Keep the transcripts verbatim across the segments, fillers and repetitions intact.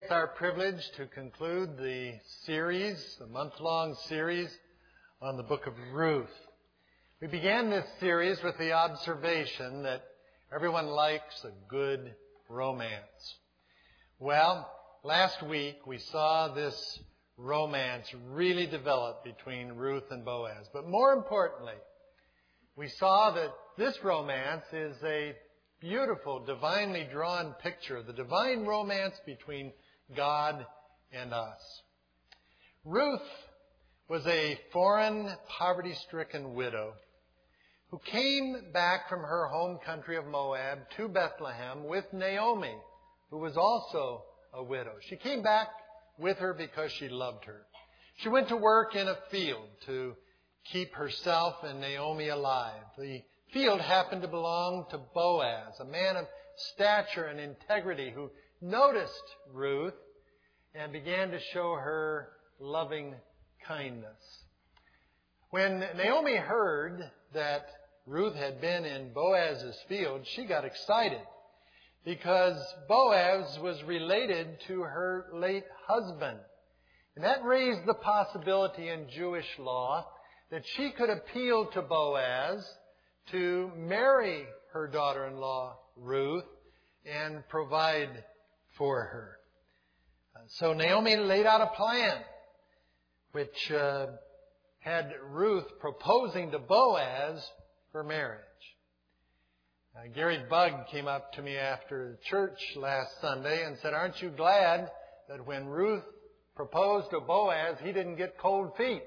It's our privilege to conclude the series, the month-long series on the book of Ruth. We began this series with the observation that everyone likes a good romance. Well, last week we saw this romance really develop between Ruth and Boaz. But more importantly, we saw that this romance is a beautiful, divinely drawn picture of the divine romance between God and us. Ruth was a foreign, poverty-stricken widow who came back from her home country of Moab to Bethlehem with Naomi, who was also a widow. She came back with her because she loved her. She went to work in a field to keep herself and Naomi alive. The field happened to belong to Boaz, a man of stature and integrity who noticed Ruth and began to show her loving kindness. When Naomi heard that Ruth had been in Boaz's field, she got excited because Boaz was related to her late husband. And that raised the possibility in Jewish law that she could appeal to Boaz to marry her daughter-in-law, Ruth, and provide for her. So Naomi laid out a plan which uh, had Ruth proposing to Boaz for marriage. Uh, Gary Bugg came up to me after church last Sunday and said, "Aren't you glad that when Ruth proposed to Boaz, he didn't get cold feet?"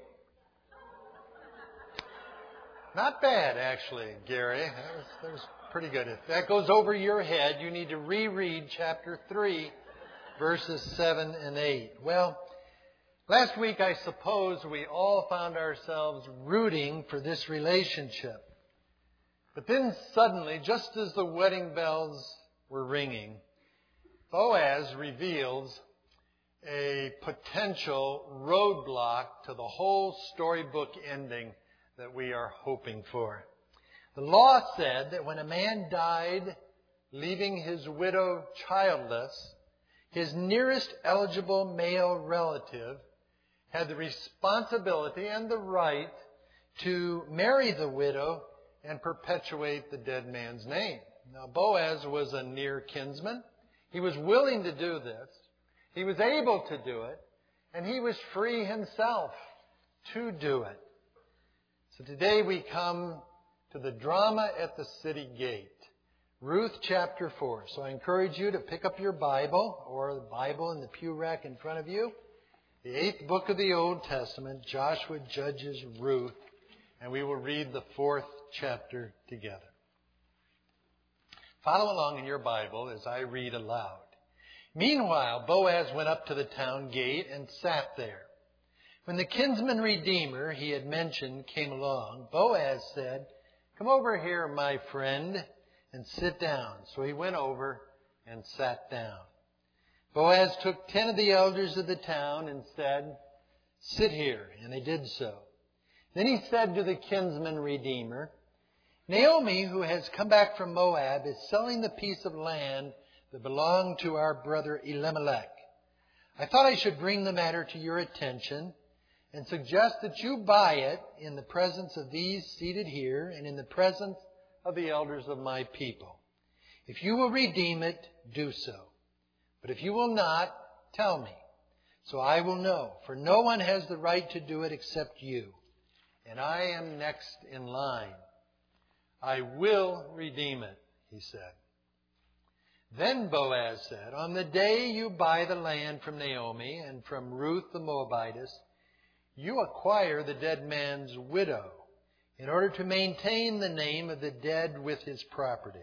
Not bad, actually, Gary. That was, that was pretty good. If that goes over your head, you need to reread chapter three, verses seven and eight. Well, last week I suppose we all found ourselves rooting for this relationship. But then suddenly, just as the wedding bells were ringing, Boaz reveals a potential roadblock to the whole storybook ending that we are hoping for. The law said that when a man died, leaving his widow childless, his nearest eligible male relative had the responsibility and the right to marry the widow and perpetuate the dead man's name. Now, Boaz was a near kinsman. He was willing to do this. He was able to do it. And he was free himself to do it. So today we come to the drama at the city gate. Ruth chapter four. So I encourage you to pick up your Bible or the Bible in the pew rack in front of you. The eighth book of the Old Testament, Joshua, Judges, Ruth. And we will read the fourth chapter together. Follow along in your Bible as I read aloud. Meanwhile, Boaz went up to the town gate and sat there. When the kinsman redeemer he had mentioned came along, Boaz said, "Come over here, my friend, and sit down." So he went over and sat down. Boaz took ten of the elders of the town and said, "Sit here." And they did so. Then he said to the kinsman redeemer, "Naomi, who has come back from Moab, is selling the piece of land that belonged to our brother Elimelech. I thought I should bring the matter to your attention and suggest that you buy it in the presence of these seated here and in the presence of the elders of my people. If you will redeem it, do so. But if you will not, tell me, so I will know. For no one has the right to do it except you, and I am next in line. I will redeem it," he said. Then Boaz said, "On the day you buy the land from Naomi and from Ruth the Moabitess, you acquire the dead man's widow in order to maintain the name of the dead with his property."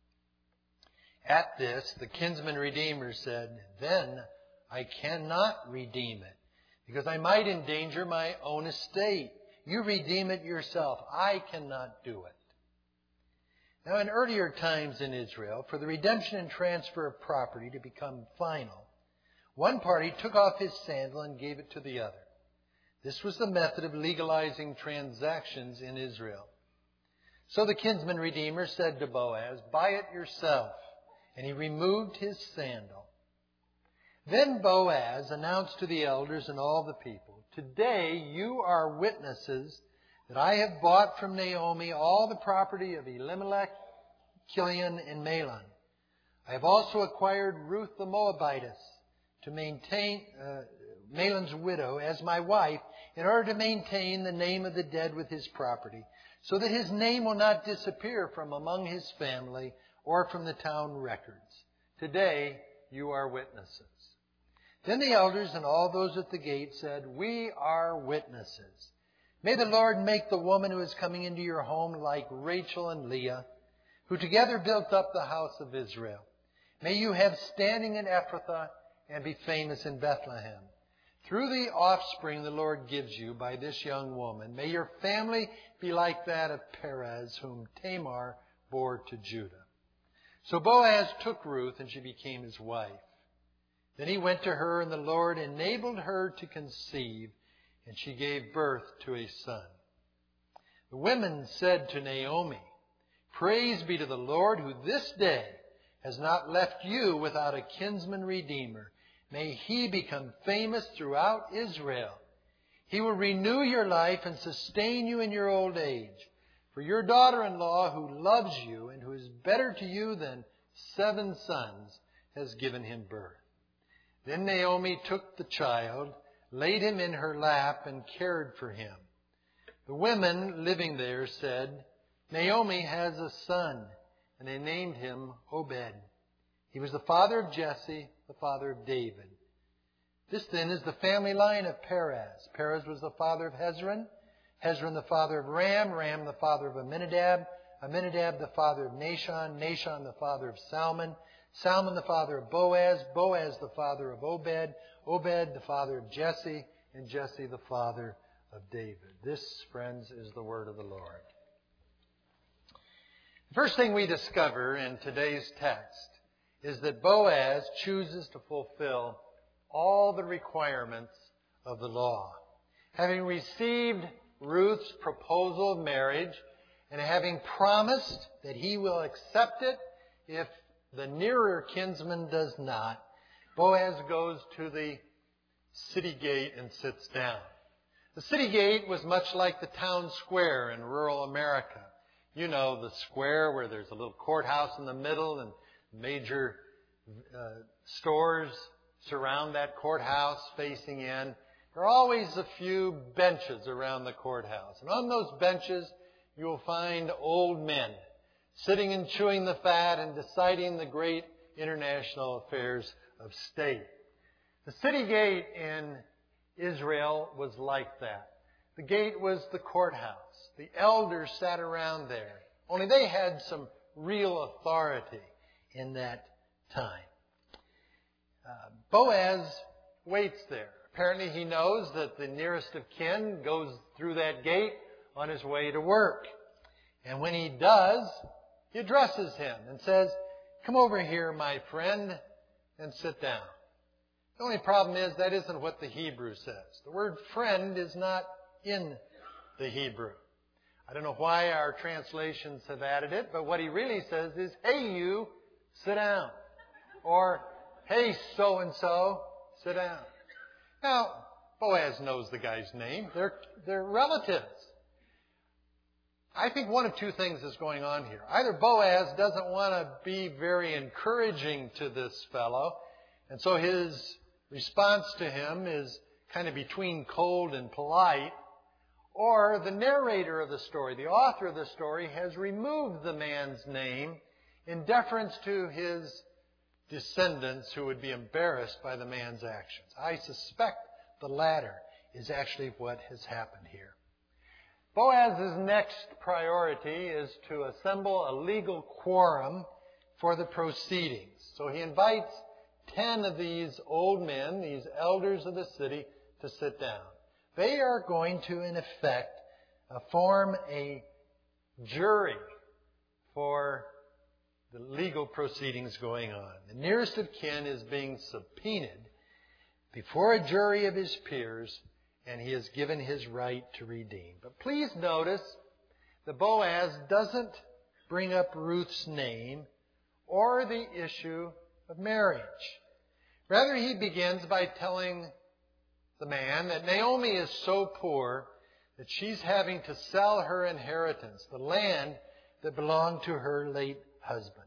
At this, the kinsman redeemer said, "Then I cannot redeem it, because I might endanger my own estate. You redeem it yourself. I cannot do it." Now, in earlier times in Israel, for the redemption and transfer of property to become final, one party took off his sandal and gave it to the other. This was the method of legalizing transactions in Israel. So the kinsman redeemer said to Boaz, "Buy it yourself." And he removed his sandal. Then Boaz announced to the elders and all the people, "Today you are witnesses that I have bought from Naomi all the property of Elimelech, Kilion, and Mahlon. I have also acquired Ruth the Moabitess to maintain uh, Mahlon's widow as my wife, in order to maintain the name of the dead with his property, so that his name will not disappear from among his family or from the town records. Today you are witnesses." Then the elders and all those at the gate said, "We are witnesses. May the Lord make the woman who is coming into your home like Rachel and Leah, who together built up the house of Israel. May you have standing in Ephrathah and be famous in Bethlehem. Through the offspring the Lord gives you by this young woman, may your family be like that of Perez, whom Tamar bore to Judah." So Boaz took Ruth, and she became his wife. Then he went to her, and the Lord enabled her to conceive, and she gave birth to a son. The women said to Naomi, "Praise be to the Lord, who this day has not left you without a kinsman redeemer. May he become famous throughout Israel. He will renew your life and sustain you in your old age. For your daughter-in-law, who loves you and who is better to you than seven sons, has given him birth." Then Naomi took the child, laid him in her lap, and cared for him. The women living there said, "Naomi has a son," and they named him Obed. He was the father of Jesse, the father of David. This then is the family line of Perez. Perez was the father of Hezron, Hezron the father of Ram, Ram the father of Amminadab, Amminadab the father of Nahshon, Nahshon the father of Salmon, Salmon the father of Boaz, Boaz the father of Obed, Obed the father of Jesse, and Jesse the father of David. This, friends, is the word of the Lord. The first thing we discover in today's text is that Boaz chooses to fulfill all the requirements of the law. Having received Ruth's proposal of marriage and having promised that he will accept it if the nearer kinsman does not, Boaz goes to the city gate and sits down. The city gate was much like the town square in rural America. You know, the square where there's a little courthouse in the middle and major uh, stores surround that courthouse facing in. There are always a few benches around the courthouse. And on those benches, you will find old men sitting and chewing the fat and deciding the great international affairs of state. The city gate in Israel was like that. The gate was the courthouse. The elders sat around there. Only they had some real authority in that time. Uh, Boaz waits there. Apparently he knows that the nearest of kin goes through that gate on his way to work. And when he does, he addresses him and says, "Come over here, my friend, and sit down." The only problem is that isn't what the Hebrew says. The word friend is not in the Hebrew. I don't know why our translations have added it, but what he really says is, "Hey, you, sit down." Or, "Hey, so-and-so, sit down." Now, Boaz knows the guy's name. They're, they're relatives. I think one of two things is going on here. Either Boaz doesn't want to be very encouraging to this fellow, and so his response to him is kind of between cold and polite, or the narrator of the story, the author of the story, has removed the man's name in deference to his descendants who would be embarrassed by the man's actions. I suspect the latter is actually what has happened here. Boaz's next priority is to assemble a legal quorum for the proceedings. So he invites ten of these old men, these elders of the city, to sit down. They are going to, in effect, uh, form a jury for the legal proceedings going on. The nearest of kin is being subpoenaed before a jury of his peers, and he is given his right to redeem. But please notice that Boaz doesn't bring up Ruth's name or the issue of marriage. Rather, he begins by telling the man that Naomi is so poor that she's having to sell her inheritance, the land that belonged to her late husband.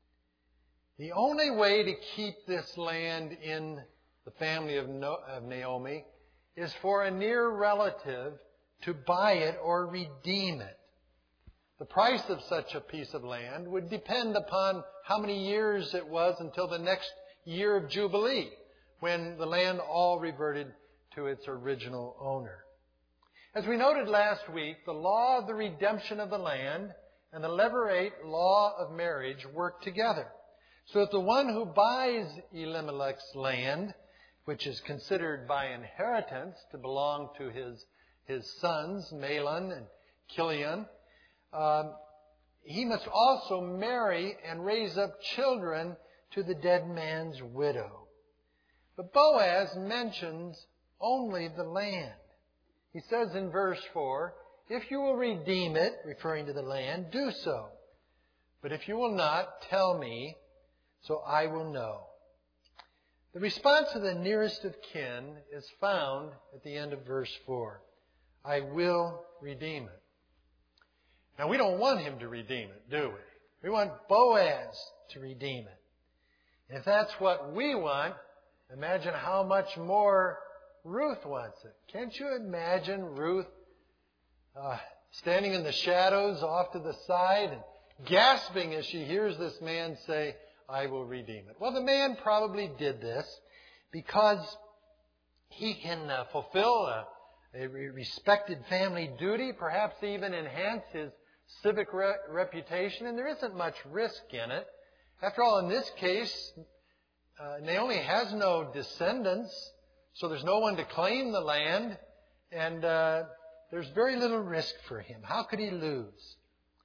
The only way to keep this land in the family of Naomi is for a near relative to buy it or redeem it. The price of such a piece of land would depend upon how many years it was until the next year of Jubilee, when the land all reverted to its original owner. As we noted last week, the law of the redemption of the land and the levirate law of marriage work together. So that the one who buys Elimelech's land, which is considered by inheritance to belong to his, his sons, Mahlon and Chilion, um, he must also marry and raise up children to the dead man's widow. But Boaz mentions only the land. He says in verse four, "If you will redeem it," referring to the land, "do so. But if you will not, tell me, so I will know." The response of the nearest of kin is found at the end of verse four. "I will redeem it." Now, we don't want him to redeem it, do we? We want Boaz to redeem it. And if that's what we want, imagine how much more Ruth wants it. Can't you imagine Ruth uh, standing in the shadows off to the side and gasping as she hears this man say, "I will redeem it"? Well, the man probably did this because he can uh, fulfill a, a respected family duty, perhaps even enhance his civic re- reputation, and there isn't much risk in it. After all, in this case, uh, Naomi has no descendants, so there's no one to claim the land, and uh, there's very little risk for him. How could he lose?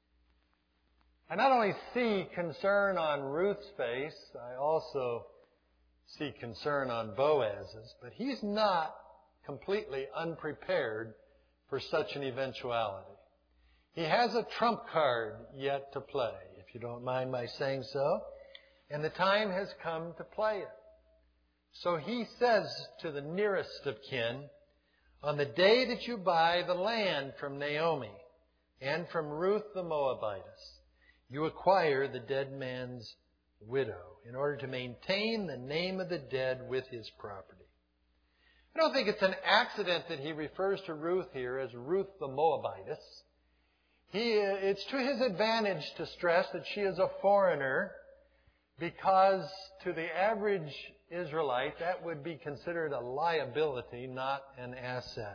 I not only see concern on Ruth's face, I also see concern on Boaz's, but he's not completely unprepared for such an eventuality. He has a trump card yet to play, if you don't mind my saying so, and the time has come to play it. So he says to the nearest of kin, "On the day that you buy the land from Naomi and from Ruth the Moabitess, you acquire the dead man's widow in order to maintain the name of the dead with his property." I don't think it's an accident that he refers to Ruth here as Ruth the Moabitess. He, it's to his advantage to stress that she is a foreigner, because to the average Israelite, that would be considered a liability, not an asset.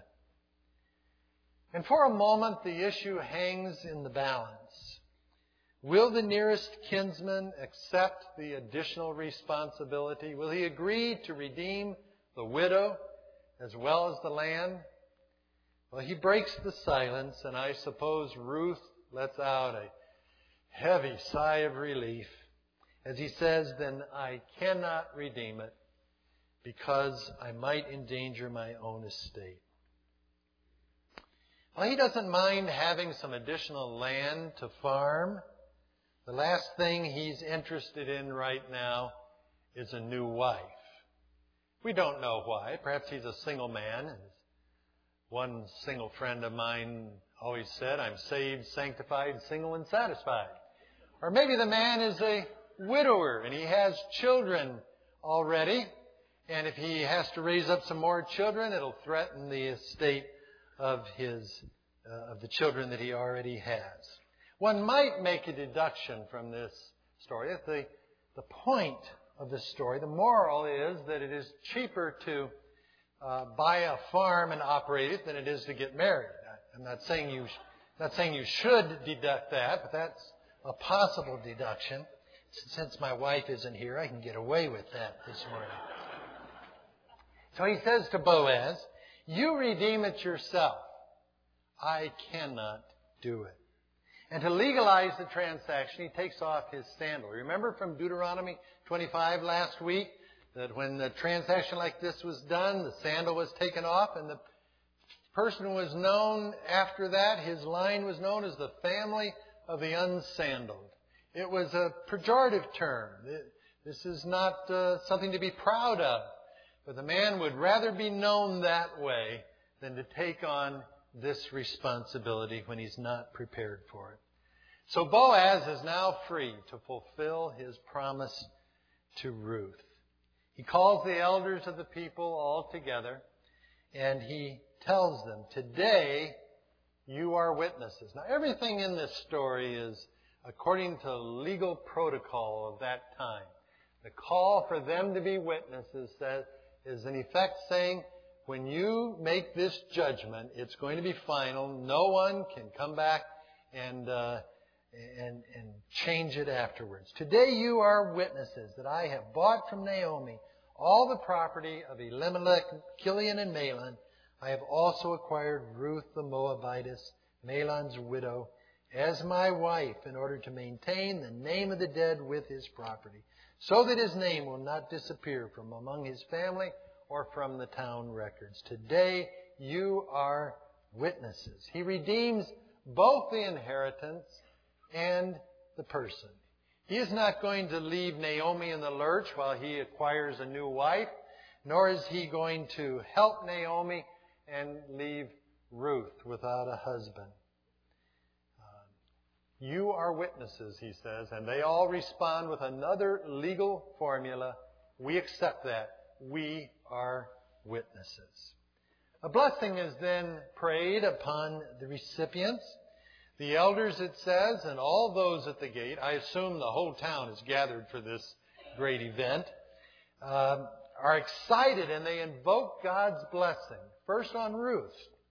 And for a moment, the issue hangs in the balance. Will the nearest kinsman accept the additional responsibility? Will he agree to redeem the widow as well as the land? Well, he breaks the silence, and I suppose Ruth lets out a heavy sigh of relief as he says, "Then I cannot redeem it because I might endanger my own estate." Well, he doesn't mind having some additional land to farm. The last thing he's interested in right now is a new wife. We don't know why. Perhaps he's a single man. And one single friend of mine always said, "I'm saved, sanctified, single, and satisfied." Or maybe the man is a widower and he has children already. And if he has to raise up some more children, it'll threaten the estate of his uh, of the children that he already has. One might make a deduction from this story that the, the point of the story, the moral is that it is cheaper to uh, buy a farm and operate it than it is to get married. I'm not saying you not saying you should deduct that, but that's a possible deduction. Since my wife isn't here, I can get away with that this morning. So he says to Boaz, "You redeem it yourself. I cannot do it." And to legalize the transaction, he takes off his sandal. Remember from Deuteronomy twenty-five last week that when a transaction like this was done, the sandal was taken off, and the person was known after that, his line was known as the family of the unsandaled. It was a pejorative term. This is not uh, something to be proud of. But the man would rather be known that way than to take on this responsibility when he's not prepared for it. So Boaz is now free to fulfill his promise to Ruth. He calls the elders of the people all together, and he tells them, today you are witnesses. Now, everything in this story is according to legal protocol of that time. The call for them to be witnesses says, is in effect saying, when you make this judgment, it's going to be final. No one can come back and uh, and, and change it afterwards. Today you are witnesses that I have bought from Naomi all the property of Elimelech, Kilion, and Mahlon. I have also acquired Ruth the Moabitess, Mahlon's widow, as my wife in order to maintain the name of the dead with his property, so that his name will not disappear from among his family or from the town records. Today you are witnesses. He redeems both the inheritance and the person. He is not going to leave Naomi in the lurch while he acquires a new wife, nor is he going to help Naomi and leave Ruth without a husband. Uh, you are witnesses, he says, and they all respond with another legal formula. We accept that. We are witnesses. A blessing is then prayed upon the recipients. The elders, it says, and all those at the gate, I assume the whole town is gathered for this great event, uh, are excited and they invoke God's blessing. First on Ruth.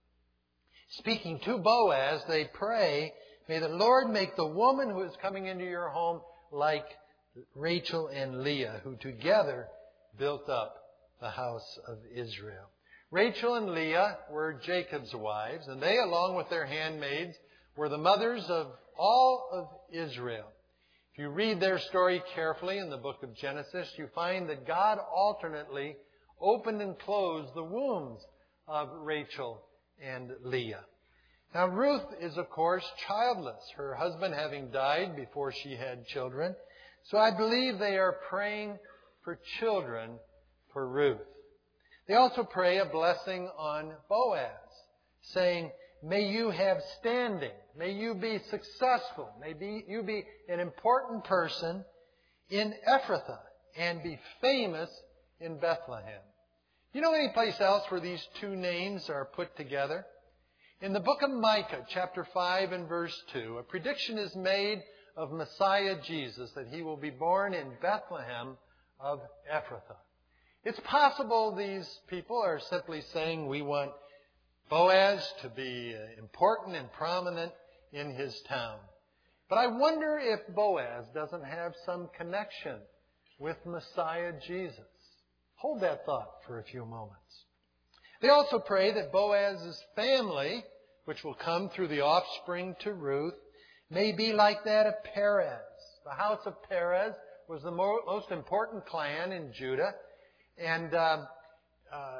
Speaking to Boaz, they pray, may the Lord make the woman who is coming into your home like Rachel and Leah, who together built up the house of Israel. Rachel and Leah were Jacob's wives, and they, along with their handmaids, were the mothers of all of Israel. If you read their story carefully in the book of Genesis, you find that God alternately opened and closed the wombs of Rachel and Leah. Now, Ruth is, of course, childless, her husband having died before she had children. So I believe they are praying for children for Ruth. They also pray a blessing on Boaz, saying, may you have standing. May you be successful. May be, you be an important person in Ephrathah and be famous in Bethlehem. Do you know any place else where these two names are put together? In the book of Micah, chapter five and verse two, a prediction is made of Messiah Jesus, that he will be born in Bethlehem of Ephrathah. It's possible these people are simply saying we want Boaz to be important and prominent in his town. But I wonder if Boaz doesn't have some connection with Messiah Jesus. Hold that thought for a few moments. They also pray that Boaz's family, which will come through the offspring to Ruth, may be like that of Perez. The house of Perez was the most important clan in Judah, and uh, uh,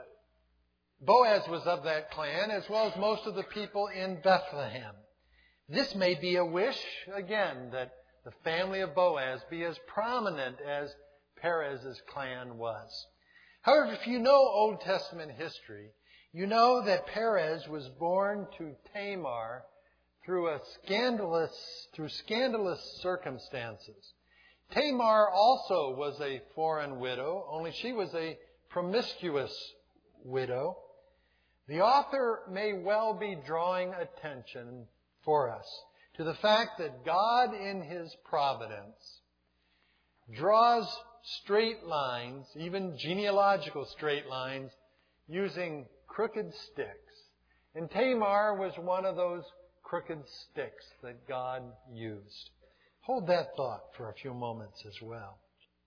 Boaz was of that clan, as well as most of the people in Bethlehem. This may be a wish, again, that the family of Boaz be as prominent as Perez's clan was. However, if you know Old Testament history, you know that Perez was born to Tamar through a scandalous, through scandalous circumstances. Tamar also was a foreign widow, only she was a promiscuous widow. The author may well be drawing attention for us to the fact that God in His providence draws straight lines, even genealogical straight lines, using crooked sticks. And Tamar was one of those crooked sticks that God used. Hold that thought for a few moments as well.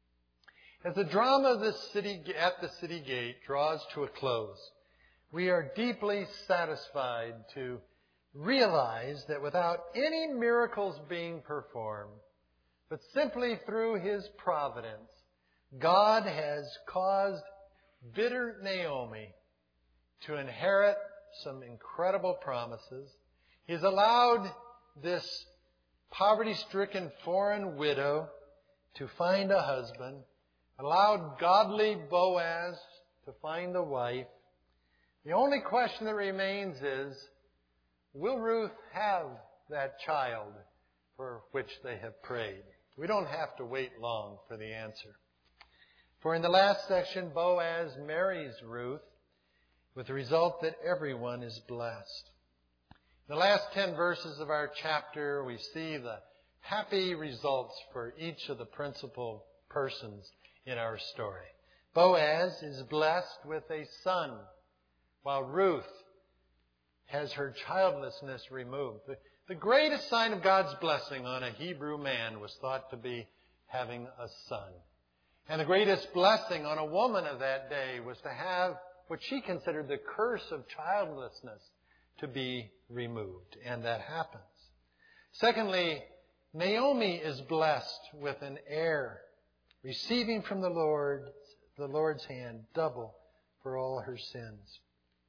As the drama of the city, at the city gate draws to a close, we are deeply satisfied to realize that without any miracles being performed, but simply through His providence, God has caused bitter Naomi to inherit some incredible promises. He's allowed this poverty-stricken foreign widow to find a husband, allowed godly Boaz to find a wife. The only question that remains is, will Ruth have that child for which they have prayed? We don't have to wait long for the answer. For in the last section, Boaz marries Ruth with the result that everyone is blessed. In the last ten verses of our chapter, we see the happy results for each of the principal persons in our story. Boaz is blessed with a son, while Ruth has her childlessness removed. The, the greatest sign of God's blessing on a Hebrew man was thought to be having a son. And the greatest blessing on a woman of that day was to have what she considered the curse of childlessness to be removed. And that happens. Secondly, Naomi is blessed with an heir, receiving from the Lord, the Lord's hand, double for all her sins.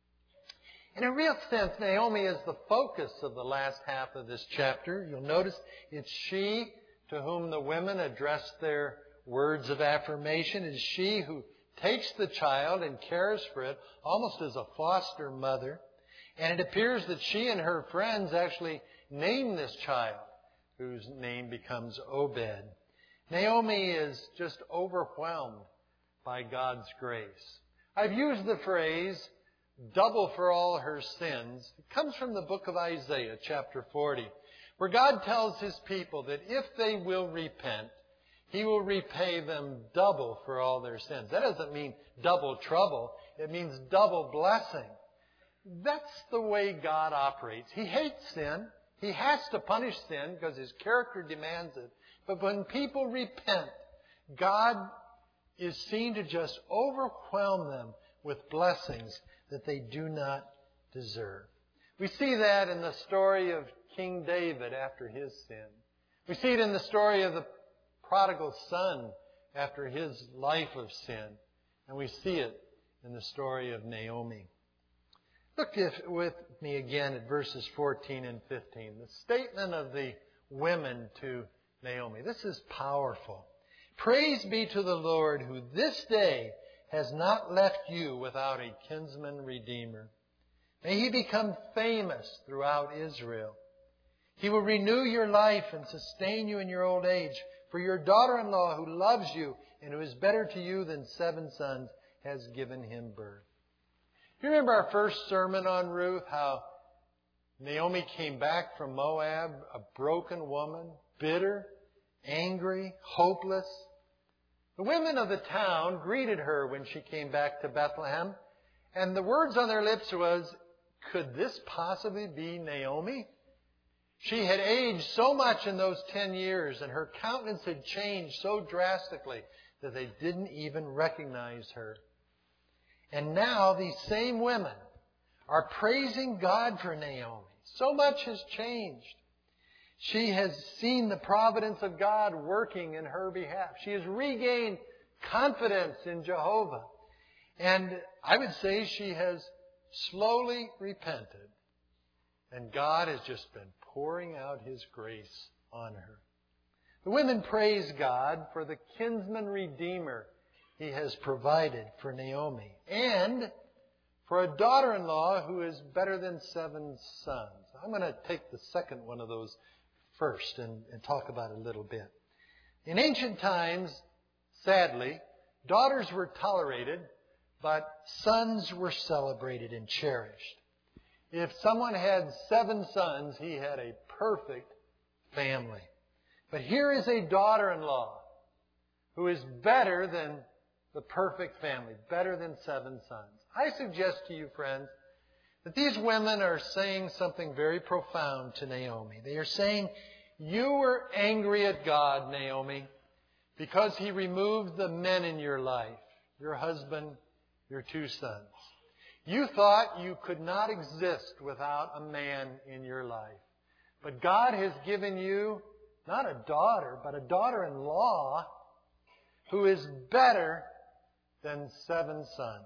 In a real sense, Naomi is the focus of the last half of this chapter. You'll notice it's she to whom the women address their words of affirmation. It's she who takes the child and cares for it almost as a foster mother. And it appears that she and her friends actually name this child, whose name becomes Obed. Naomi is just overwhelmed by God's grace. I've used the phrase, double for all her sins. It comes from the book of Isaiah, chapter forty, where God tells His people that if they will repent, He will repay them double for all their sins. That doesn't mean double trouble. It means double blessing. That's the way God operates. He hates sin. He has to punish sin because His character demands it. But when people repent, God is seen to just overwhelm them with blessings that they do not deserve. We see that in the story of King David after his sin. We see it in the story of the prodigal son after his life of sin. And we see it in the story of Naomi. Look if, with me again at verses fourteen and fifteen. The statement of the women to Naomi. This is powerful. Praise be to the Lord who this day has not left you without a kinsman redeemer. May He become famous throughout Israel. He will renew your life and sustain you in your old age. For your daughter-in-law who loves you and who is better to you than seven sons has given him birth. Do you remember our first sermon on Ruth, how Naomi came back from Moab, a broken woman, bitter, angry, hopeless? The women of the town greeted her when she came back to Bethlehem, and the words on their lips was, could this possibly be Naomi? She had aged so much in those ten years, and her countenance had changed so drastically that they didn't even recognize her. And now these same women are praising God for Naomi. So much has changed. She has seen the providence of God working in her behalf. She has regained confidence in Jehovah. And I would say she has slowly repented. And God has just been pouring out His grace on her. The women praise God for the kinsman redeemer He has provided for Naomi, and for a daughter-in-law who is better than seven sons. I'm going to take the second one of those first and, and talk about it a little bit. In ancient times, sadly, daughters were tolerated, but sons were celebrated and cherished. If someone had seven sons, he had a perfect family. But here is a daughter-in-law who is better than the perfect family, better than seven sons. I suggest to you, friends, that these women are saying something very profound to Naomi. They are saying, you were angry at God, Naomi, because He removed the men in your life, your husband, your two sons. You thought you could not exist without a man in your life. But God has given you not a daughter, but a daughter-in-law who is better than seven sons.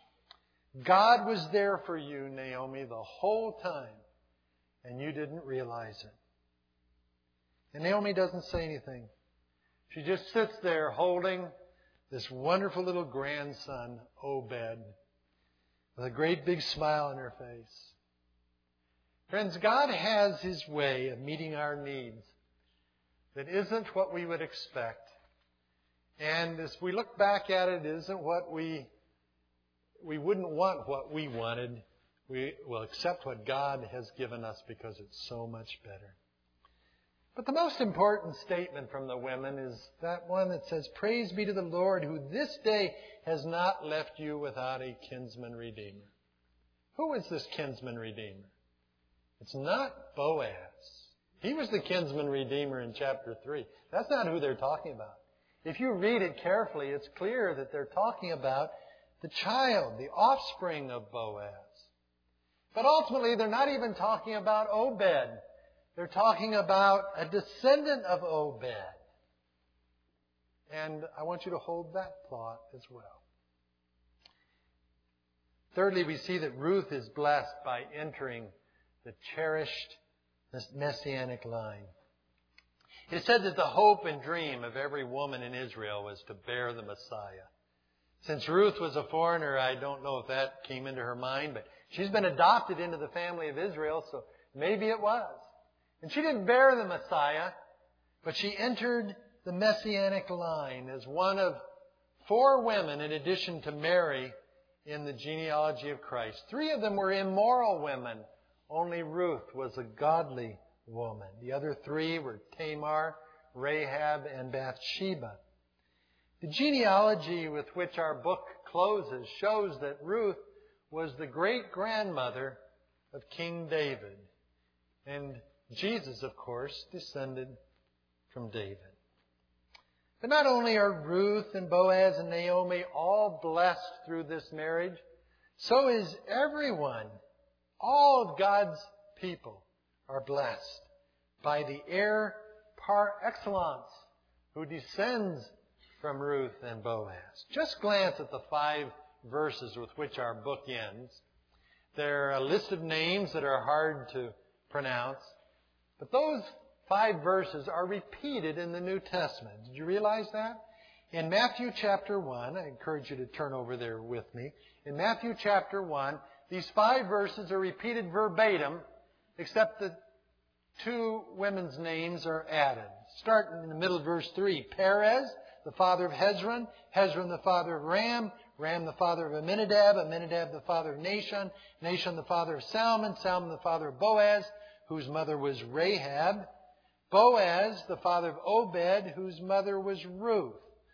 God was there for you, Naomi, the whole time, and you didn't realize it. And Naomi doesn't say anything. She just sits there holding the this wonderful little grandson, Obed, with a great big smile on her face. Friends, God has His way of meeting our needs that isn't what we would expect. And as we look back at it, it isn't what we, we wouldn't want what we wanted. We will accept what God has given us because it's so much better. But the most important statement from the women is that one that says, "Praise be to the Lord who this day has not left you without a kinsman redeemer." Who is this kinsman redeemer? It's not Boaz. He was the kinsman redeemer in chapter three. That's not who they're talking about. If you read it carefully, it's clear that they're talking about the child, the offspring of Boaz. But ultimately, they're not even talking about Obed. They're talking about a descendant of Obed. And I want you to hold that thought as well. Thirdly, we see that Ruth is blessed by entering the cherished messianic line. It said that the hope and dream of every woman in Israel was to bear the Messiah. Since Ruth was a foreigner, I don't know if that came into her mind, but she's been adopted into the family of Israel, so maybe it was. And she didn't bear the Messiah, but she entered the messianic line as one of four women in addition to Mary in the genealogy of Christ. Three of them were immoral women. Only Ruth was a godly woman. The other three were Tamar, Rahab, and Bathsheba. The genealogy with which our book closes shows that Ruth was the great-grandmother of King David. And Jesus, of course, descended from David. But not only are Ruth and Boaz and Naomi all blessed through this marriage, so is everyone. All of God's people are blessed by the heir par excellence who descends from Ruth and Boaz. Just glance at the five verses with which our book ends. They're a list of names that are hard to pronounce. But those five verses are repeated in the New Testament. Did you realize that? In Matthew chapter one, I encourage you to turn over there with me. In Matthew chapter one, these five verses are repeated verbatim, except that two women's names are added. Starting in the middle of verse three, Perez, the father of Hezron, Hezron the father of Ram, Ram the father of Amminadab, Amminadab the father of Nahshon, Nahshon the father of Salmon, Salmon the father of Boaz, whose mother was Rahab, Boaz the father of Obed, whose mother was Ruth,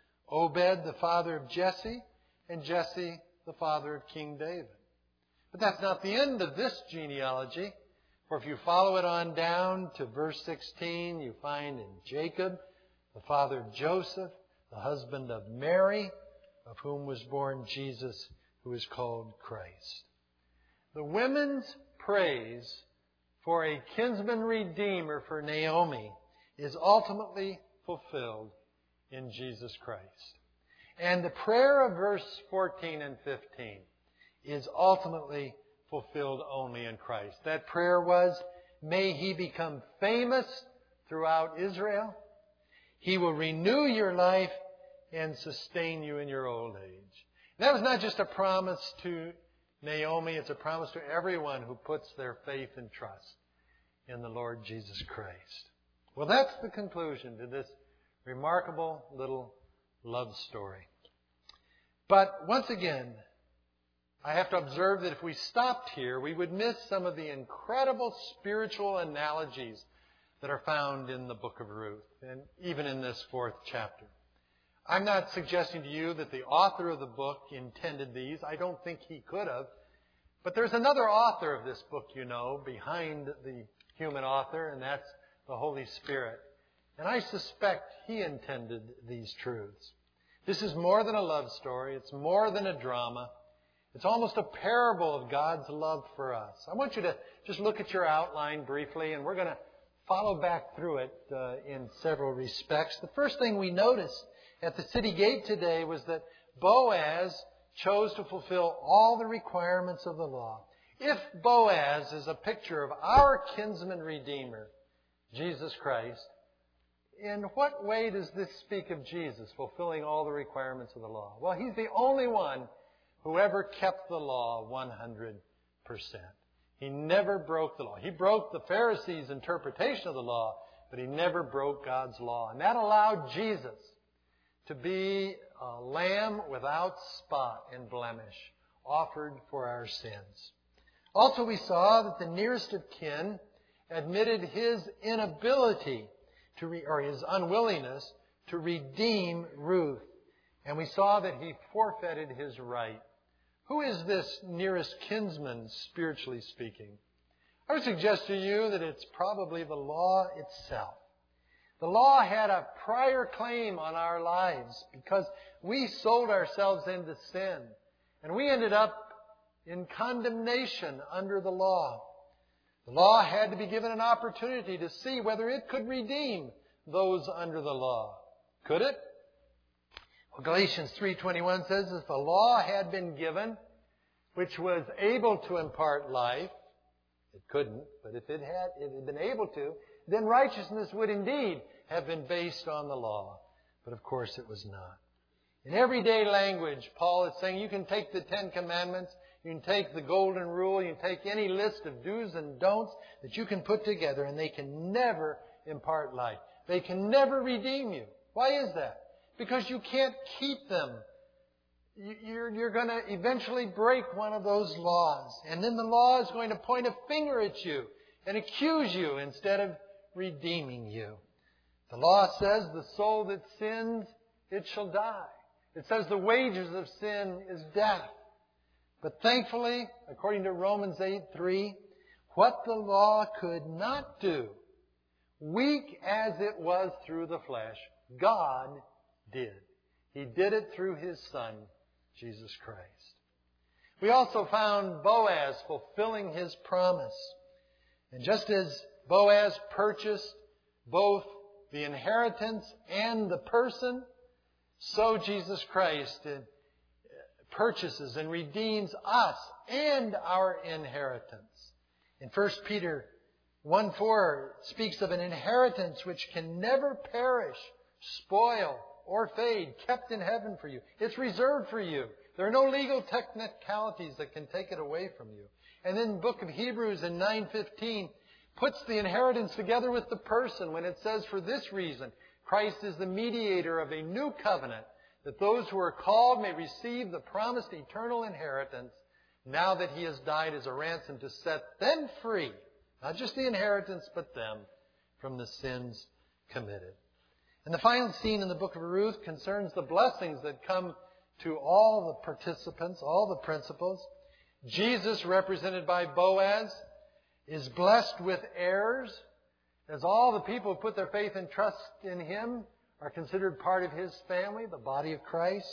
Obed the father of Jesse, and Jesse the father of King David. But that's not the end of this genealogy. For if you follow it on down to verse sixteen, you find in Jacob, the father of Joseph, the husband of Mary, of whom was born Jesus, who is called Christ. The women's praise for a kinsman redeemer for Naomi is ultimately fulfilled in Jesus Christ. And the prayer of verse fourteen and fifteen is ultimately fulfilled only in Christ. That prayer was, may He become famous throughout Israel. He will renew your life and sustain you in your old age. And that was not just a promise to Naomi, it's a promise to everyone who puts their faith and trust in the Lord Jesus Christ. Well, that's the conclusion to this remarkable little love story. But once again, I have to observe that if we stopped here, we would miss some of the incredible spiritual analogies that are found in the book of Ruth, and even in this fourth chapter. I'm not suggesting to you that the author of the book intended these. I don't think he could have. But there's another author of this book, you know, behind the human author, and that's the Holy Spirit. And I suspect he intended these truths. This is more than a love story. It's more than a drama. It's almost a parable of God's love for us. I want you to just look at your outline briefly, and we're going to follow back through it uh, in several respects. The first thing we noticed at the city gate today was that Boaz chose to fulfill all the requirements of the law. If Boaz is a picture of our kinsman redeemer, Jesus Christ, in what way does this speak of Jesus fulfilling all the requirements of the law? Well, He's the only one who ever kept the law one hundred percent. He never broke the law. He broke the Pharisees' interpretation of the law, but He never broke God's law. And that allowed Jesus to be a lamb without spot and blemish, offered for our sins. Also, we saw that the nearest of kin admitted his inability to re, or his unwillingness to redeem Ruth. And we saw that he forfeited his right. Who is this nearest kinsman, spiritually speaking? I would suggest to you that it's probably the law itself. The law had a prior claim on our lives because we sold ourselves into sin. And we ended up in condemnation under the law. The law had to be given an opportunity to see whether it could redeem those under the law. Could it? Well, Galatians three twenty-one says, if the law had been given, which was able to impart life, it couldn't, but if it had, if it had been able to, then righteousness would indeed have been based on the law. But of course it was not. In everyday language, Paul is saying you can take the Ten Commandments, you can take the Golden Rule, you can take any list of do's and don'ts that you can put together, and they can never impart life. They can never redeem you. Why is that? Because you can't keep them. You're, you're going to eventually break one of those laws. And then the law is going to point a finger at you and accuse you instead of redeeming you. The law says the soul that sins, it shall die. It says the wages of sin is death. But thankfully, according to Romans eight three, what the law could not do, weak as it was through the flesh, God did. He did it through His Son, Jesus Christ. We also found Boaz fulfilling his promise. And just as Boaz purchased both the inheritance and the person, so Jesus Christ purchases and redeems us and our inheritance. In First Peter one four speaks of an inheritance which can never perish, spoil, or fade, kept in heaven for you. It's reserved for you. There are no legal technicalities that can take it away from you. And then the book of Hebrews in nine fifteen puts the inheritance together with the person when it says, for this reason, Christ is the mediator of a new covenant, that those who are called may receive the promised eternal inheritance, now that He has died as a ransom to set them free, not just the inheritance, but them, from the sins committed. And the final scene in the book of Ruth concerns the blessings that come to all the participants, all the principals. Jesus, represented by Boaz, is blessed with heirs, as all the people who put their faith and trust in Him are considered part of His family, the body of Christ.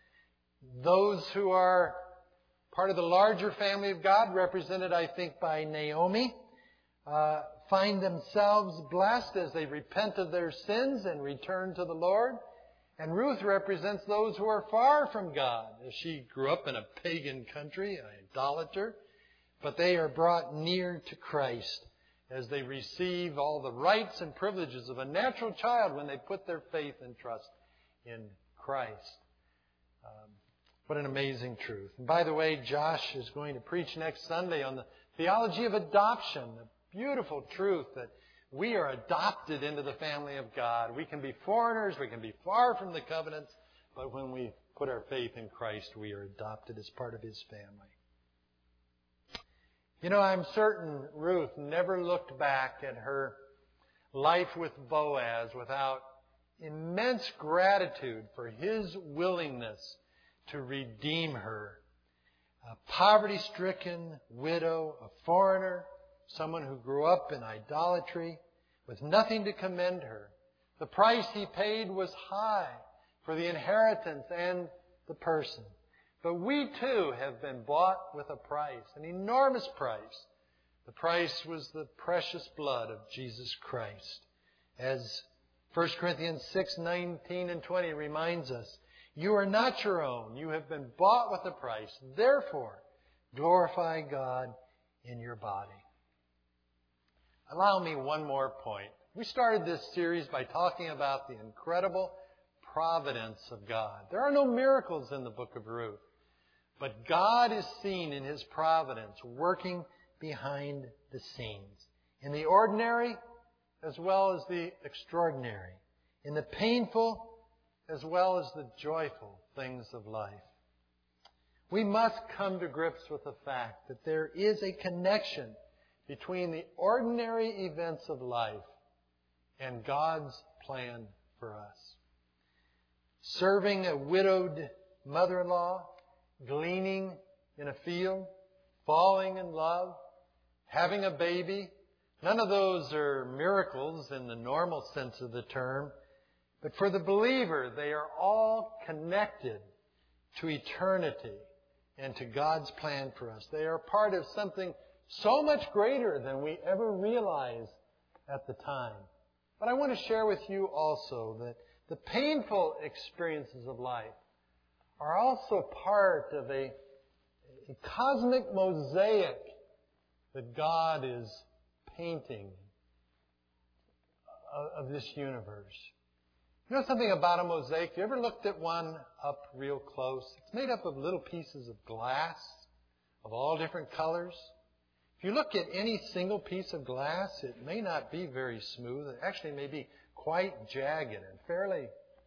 Those who are part of the larger family of God, represented, I think, by Naomi, uh, find themselves blessed as they repent of their sins and return to the Lord. And Ruth represents those who are far from God, as she grew up in a pagan country, an idolater, but they are brought near to Christ as they receive all the rights and privileges of a natural child when they put their faith and trust in Christ. Um, what an amazing truth. And by the way, Josh is going to preach next Sunday on the theology of adoption, the beautiful truth that we are adopted into the family of God. We can be foreigners, we can be far from the covenants, but when we put our faith in Christ, we are adopted as part of His family. You know, I'm certain Ruth never looked back at her life with Boaz without immense gratitude for his willingness to redeem her. A poverty-stricken widow, a foreigner, someone who grew up in idolatry with nothing to commend her. The price he paid was high for the inheritance and the person. But we too have been bought with a price, an enormous price. The price was the precious blood of Jesus Christ. As First Corinthians six nineteen and twenty reminds us, you are not your own. You have been bought with a price. Therefore, glorify God in your body. Allow me one more point We started this series by talking about the incredible providence of God. There are no miracles in the book of Ruth, but God is seen in His providence working behind the scenes, in the ordinary as well as the extraordinary, in the painful as well as the joyful things of life. We must come to grips with the fact that there is a connection between the ordinary events of life and God's plan for us. Serving a widowed mother-in-law, gleaning in a field, falling in love, having a baby, none of those are miracles in the normal sense of the term. But for the believer, they are all connected to eternity and to God's plan for us. They are part of something so much greater than we ever realized at the time. But I want to share with you also that the painful experiences of life are also part of a, a cosmic mosaic that God is painting of, of this universe. You know something about a mosaic? You ever looked at one up real close? It's made up of little pieces of glass of all different colors. If you look at any single piece of glass, it may not be very smooth. It actually may be quite jagged and fairly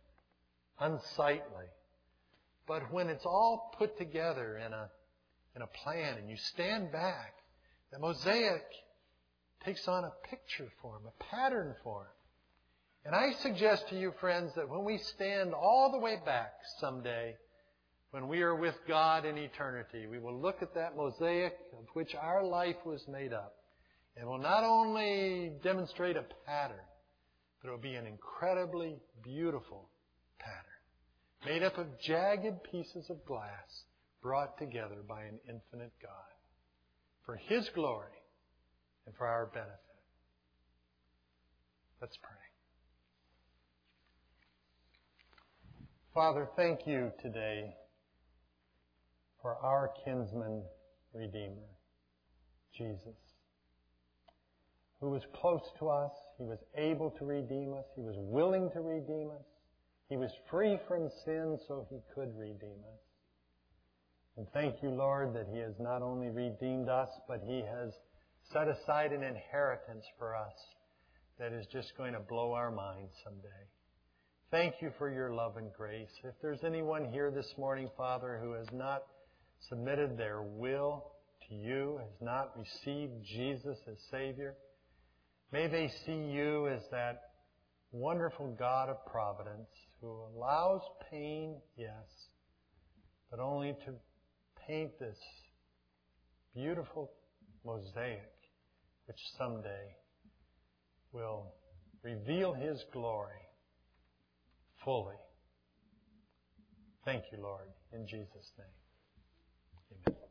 unsightly. But when it's all put together in a, in a plan and you stand back, the mosaic takes on a picture form, a pattern form. And I suggest to you, friends, that when we stand all the way back someday, when we are with God in eternity, we will look at that mosaic of which our life was made up, and will not only demonstrate a pattern, but it will be an incredibly beautiful pattern, made up of jagged pieces of glass brought together by an infinite God, for His glory and for our benefit. Let's pray. Father, thank You today for our kinsman redeemer, Jesus, who was close to us. He was able to redeem us. He was willing to redeem us. He was free from sin so He could redeem us. And thank You, Lord, that He has not only redeemed us, but He has set aside an inheritance for us that is just going to blow our minds someday. Thank You for Your love and grace. If there's anyone here this morning, Father, who has not submitted their will to You, has not received Jesus as Savior, may they see You as that wonderful God of providence who allows pain, yes, but only to paint this beautiful mosaic which someday will reveal His glory fully. Thank You, Lord, in Jesus' name. Amen.